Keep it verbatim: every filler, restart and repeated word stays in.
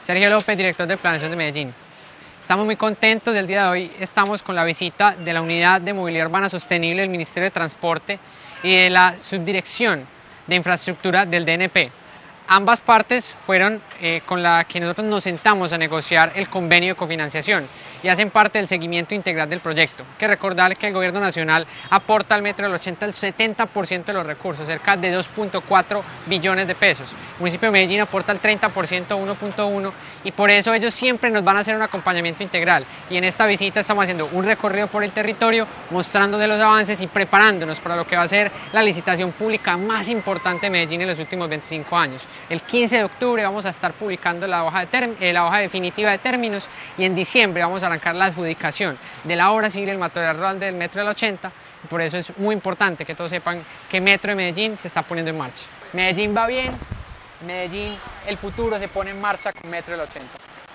Sergio López, director de Planeación de Medellín. Estamos muy contentos del día de hoy. Estamos con la visita de la Unidad de Movilidad Urbana Sostenible del Ministerio de Transporte y de la Subdirección de Infraestructura del D N P. Ambas partes fueron eh, con la que nosotros nos sentamos a negociar el convenio de cofinanciación y hacen parte del seguimiento integral del proyecto. Hay que recordar que el gobierno nacional aporta al Metro del ochenta el setenta por ciento de los recursos, cerca de dos punto cuatro billones de pesos. El municipio de Medellín aporta el treinta por ciento, uno punto uno, y por eso ellos siempre nos van a hacer un acompañamiento integral. Y en esta visita estamos haciendo un recorrido por el territorio, mostrándoles los avances y preparándonos para lo que va a ser la licitación pública más importante de Medellín en los últimos veinticinco años. El quince de octubre vamos a estar publicando la hoja, de eh, la hoja definitiva de términos y en diciembre vamos a arrancar la adjudicación de la obra civil del material rodante del Metro del ochenta. Y por eso es muy importante que todos sepan que Metro de Medellín se está poniendo en marcha. Medellín va bien, Medellín, el futuro se pone en marcha con Metro del ochenta.